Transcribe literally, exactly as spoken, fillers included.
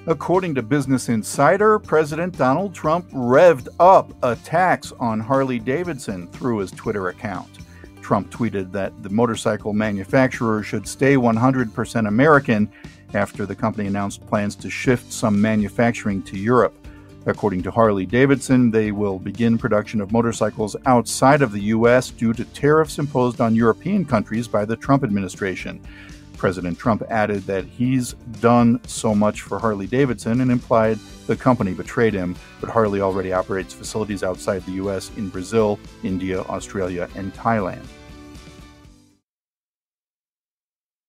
According to Business Insider, President Donald Trump revved up attacks on Harley-Davidson through his Twitter account. Trump tweeted that the motorcycle manufacturer should stay one hundred percent American after the company announced plans to shift some manufacturing to Europe. According to Harley-Davidson, they will begin production of motorcycles outside of the U S due to tariffs imposed on European countries by the Trump administration. President Trump added that he's done so much for Harley-Davidson and implied the company betrayed him, but Harley already operates facilities outside the U S in Brazil, India, Australia, and Thailand.